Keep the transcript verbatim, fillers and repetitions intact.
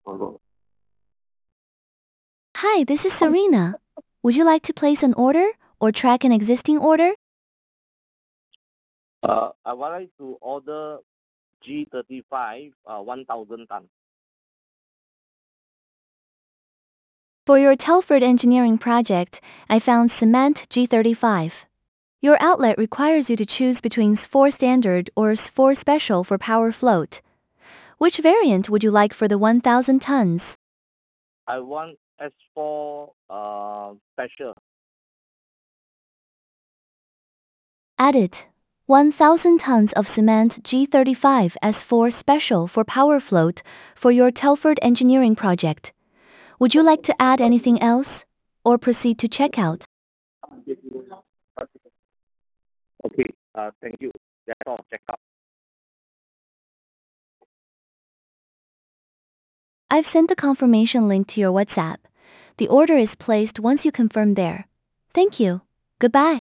Hi, this is Serena. Would you like to place an order or track an existing order? Uh, I would like to order G thirty-five, uh, one thousand ton. For your Telford engineering project, I found Cement G thirty-five. Your outlet requires you to choose between S four Standard or S four Special for power float. Which variant would you like for the one thousand tons? I want S four uh, special. Added. one thousand tons of cement G thirty-five S four Special for power float for your Telford engineering project. Would you like to add anything else? Or proceed to checkout? Okay, uh, thank you. That's all. Check out. I've sent the confirmation link to your WhatsApp. The order is placed once you confirm there. Thank you. Goodbye.